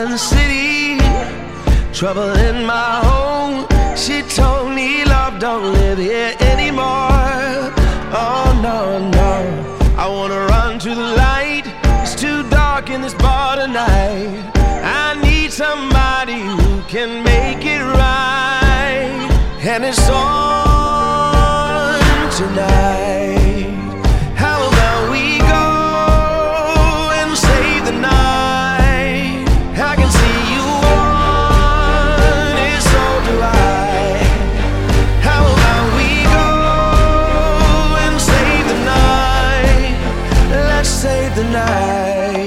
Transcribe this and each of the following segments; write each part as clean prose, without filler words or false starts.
in the city, trouble in my home. She told me love don't live here anymore. Oh no, no, I wanna run to the light. It's too dark in this bar tonight. I need somebody who can make it right. And it's on tonight. How about we go and save the night? I can see you want it, so do I. How about we go and save the night? Let's save the night.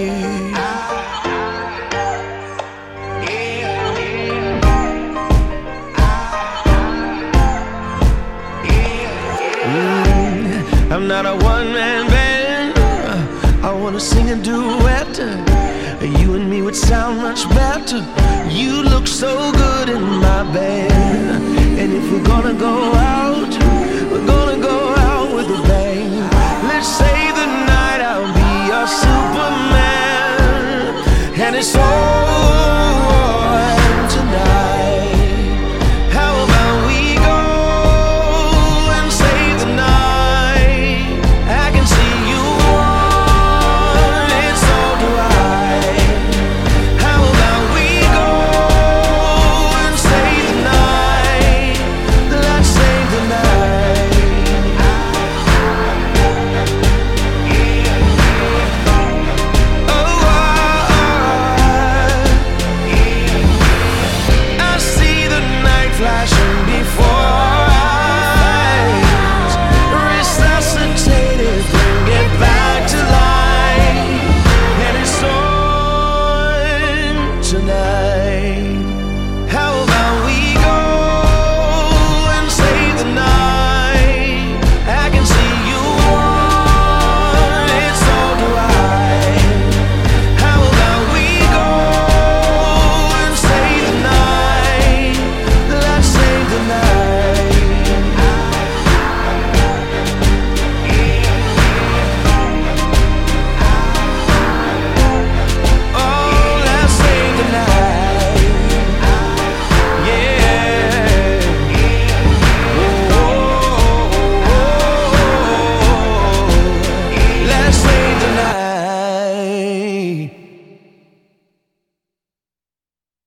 I'm not a one-man band. I wanna sing a duet. You and me would sound much better. You look so good in my bed. And if we're gonna go out,